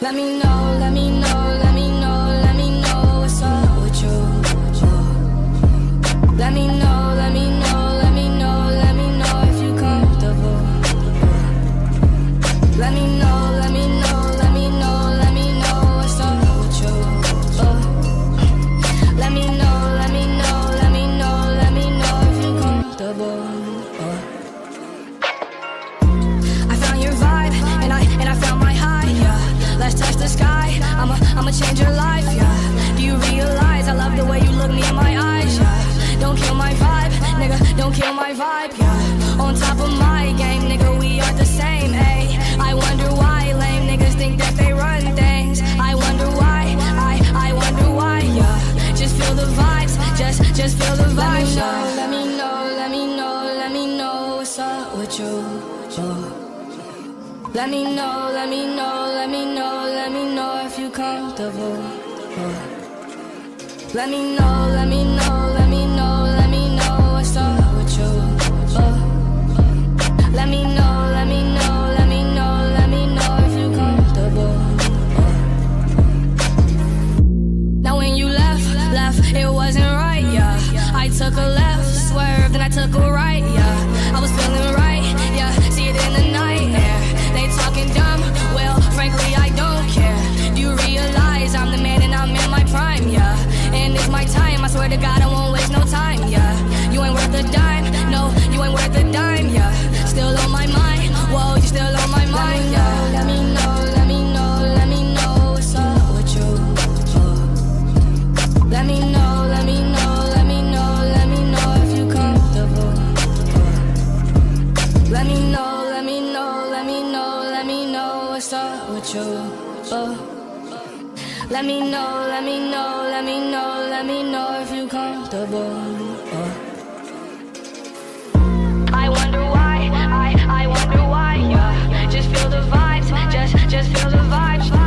Let me know, let me know, let me know, let me know what's up with you. Let me know, let me know, let me know, let me know if you comfortable. Let me know, let me know, let me know, let me know what's up with you. Let me know, let me know, let me know, let me know if you comfortable. I found your vibe and I found my high, yeah. Let's touch the sky, I'ma change your life, yeah. Do you realize I love the way you look me in my eyes, yeah. Don't kill my vibe, nigga, don't kill my vibe, yeah. On top of my game, nigga, we are the same, ayy. I wonder why lame niggas think that they run things. I wonder why, I wonder why, yeah. Just feel the vibes, just feel the vibes, yeah. Let me know, let me know, let me know what's up with you, Let me know, let me know, let me know, let me know if you comfortable. Let me know, let me know, let me know, let me know what's up with you. Let me know, let me know, let me know, let me know if you comfortable. Now when you left, it wasn't right, yeah. I took a left, swerved, and I took a right, yeah. I was feeling right, yeah. See it in the night air. They talking dumb, well, frankly, I don't care. Do you realize I'm the man and I'm in my prime, yeah. And it's my time, I swear to God I won't waste no time, yeah. You ain't worth a dime, no, you ain't worth a dime, yeah. Still on my mind, whoa, you still on my mind, yeah. Let me know, let me know, let me know what's up with you. Let me know, let me know, let me know, let me know if you comfortable. Let me know, let me know, let me know, let me know what's up with you. Let me know, let me know, let me know, let me know if you comfortable. I wonder why, I wonder why, yeah. Just feel the vibes, just feel the vibes.